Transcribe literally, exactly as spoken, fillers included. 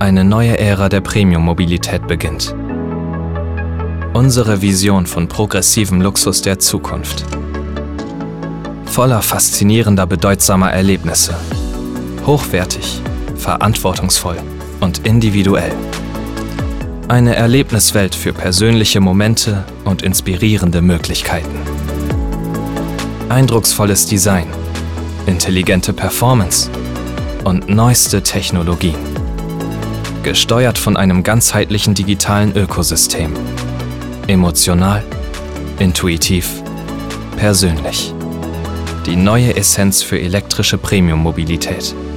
Eine neue Ära der Premium-Mobilität beginnt. Unsere Vision von progressivem Luxus der Zukunft. Voller faszinierender, bedeutsamer Erlebnisse. Hochwertig, verantwortungsvoll und individuell. Eine Erlebniswelt für persönliche Momente und inspirierende Möglichkeiten. Eindrucksvolles Design, intelligente Performance und neueste Technologien. Gesteuert von einem ganzheitlichen digitalen Ökosystem. Emotional, intuitiv, persönlich. Die neue Essenz für elektrische Premium-Mobilität.